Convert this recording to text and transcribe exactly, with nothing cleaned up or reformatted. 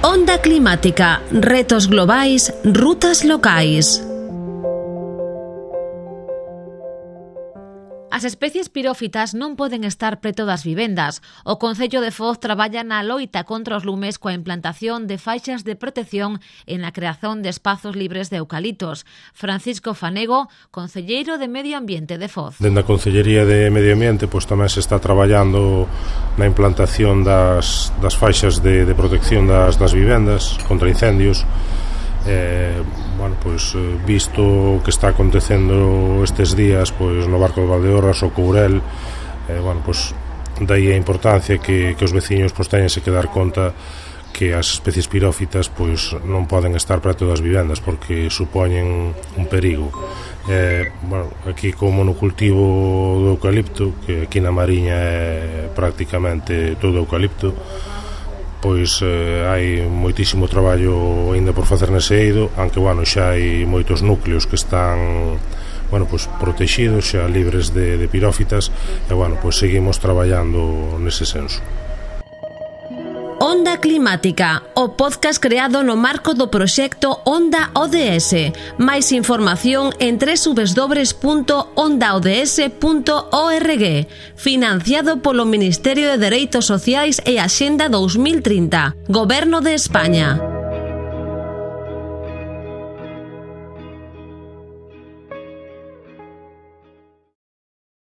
Onda climática, retos globais, rutas locais. As especies pirófitas non poden estar preto das vivendas. O Concello de Foz traballa na loita contra os lumes coa implantación de faixas de protección e na creación de espazos libres de eucaliptos. Francisco Fanego, concelleiro de Medio Ambiente de Foz. Dende a Concellería de Medio Ambiente pois tamén se está traballando na implantación das, das faixas de, de protección das, das vivendas contra incendios. Eh, bueno, pois, visto o que está acontecendo estes días pois, no Barco de Valdeorras, o Courel, eh, bueno, pois, daí a importancia que, que os veciños pois, teñense que dar conta que as especies pirófitas pois, non poden estar preto das vivendas porque supoñen un perigo. Eh, bueno, aquí como no cultivo do eucalipto, que aquí na Mariña é prácticamente todo eucalipto, pois eh, hai moitísimo traballo aínda por facer nese eido, aunque bueno, xa hai moitos núcleos que están bueno, pois, protegidos, xa libres de, de pirófitas, e bueno, pois seguimos traballando nese senso. Onda Climática, o podcast creado no marco do proxecto Onda O D S. Máis información en doble u doble u doble u punto onda o d s punto org. Financiado polo Ministerio de Dereitos Sociais e Axenda dos mil trinta. Goberno de España.